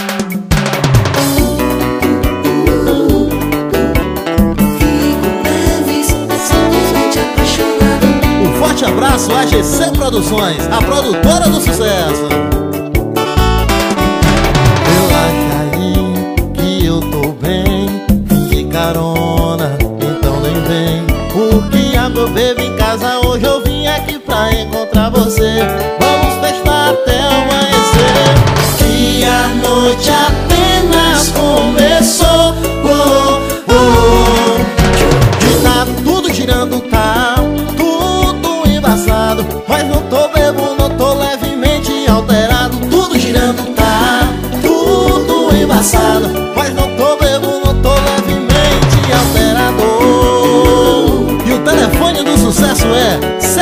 Um forte abraço a GC Produções, a produtora do sucesso. Relaxa aí, que eu tô bem. De carona, então nem vem. Porque a meu bebê em casa hoje eu vim aqui pra encontrar você. Vamos festar até amanhecer. Que a noite apenas começou. Que tá tudo girando, tá tudo embaçado. Mas não tô bebo, não tô levemente alterado. Tudo girando, tá tudo embaçado. Mas não tô bebo, não tô levemente alterado. E o telefone do sucesso é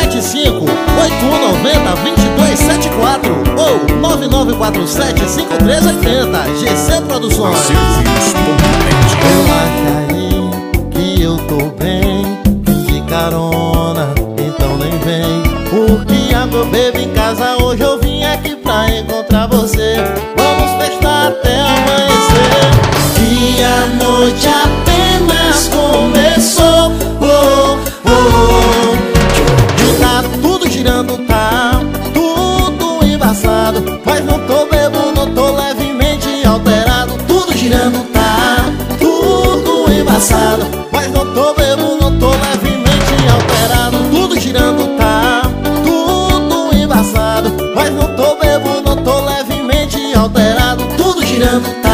75-8190-2274 ou 9947-5380. GC Produções. Relaxa aí, que eu tô bem. De carona, então nem vem. Porque a meu bebê em casa hoje eu vim aqui pra encontrar você. Vamos festar até amanhecer. Que a noite apenas começou. Que tá tudo girando, tá tudo embaçado. Mas não tô bebo, não tô levemente alterado. Tudo girando, tá tudo embaçado. Mas não tô bebo, não tô levemente alterado. Tudo girando, tá tudo embaçado. Mas não tô bebo, não tô levemente alterado. Tudo girando, tá